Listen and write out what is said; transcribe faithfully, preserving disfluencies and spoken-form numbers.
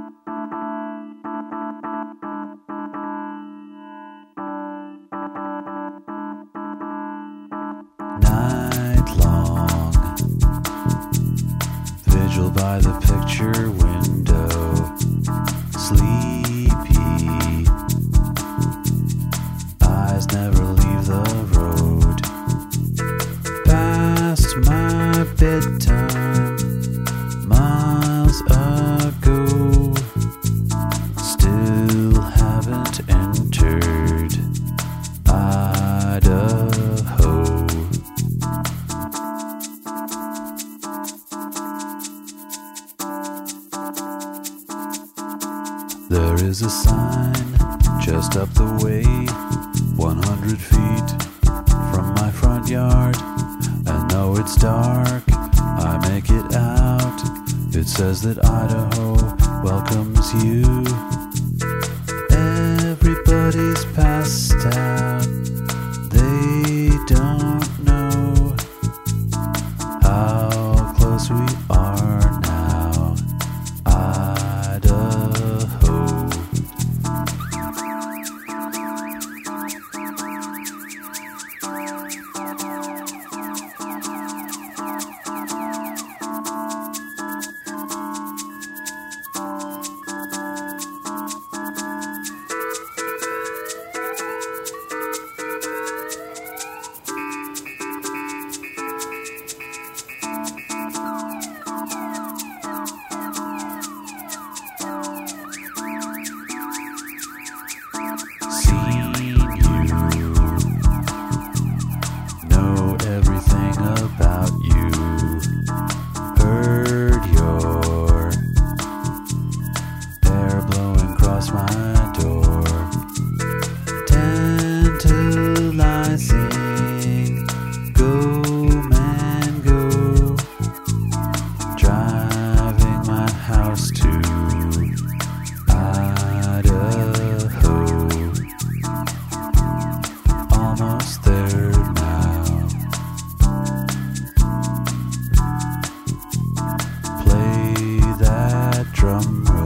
Night long, vigil by the picture window, sleepy, eyes never leave the road, past my bedtime, miles ago, still haven't entered Idaho. There is a sign just up the way, one hundred feet from my front yard. And though it's dark, I make it out. It says that Idaho welcomes you. Everybody's passed out. They don't know how close we are now. Idaho. About you, heard your hair blowing across my door, tantalizing, go man go, driving my house to Idaho, almost there now. Play that drum roll.